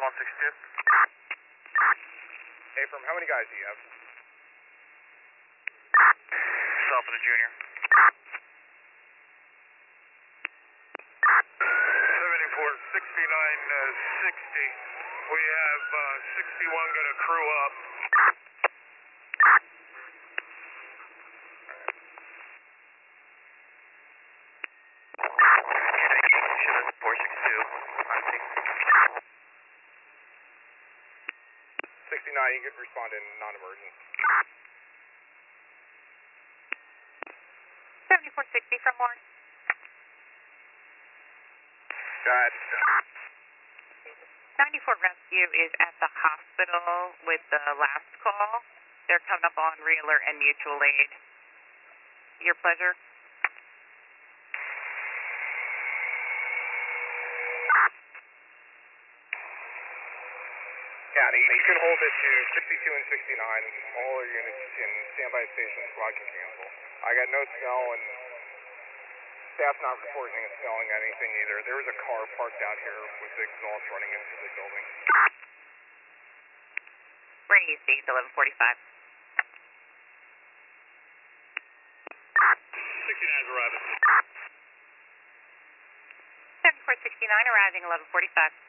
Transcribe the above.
162. Hey, from how many guys do you have? Self and a junior. 60. We have 61 going to crew up. Should 462. 69, you could respond in non-emergent. 7460 from Lawrence. Got 94 Rescue is at the hospital with the last call. They're coming up on Realer and Mutual Aid. Your pleasure. County, you can hold it to 62 and 69. All our units in standby station squad can cancel. I got no smell and staff not reporting and smelling anything either. There was a car parked out here with the exhaust running into the building. Raise days 1145. 69 is arriving. 7469 arriving 1145.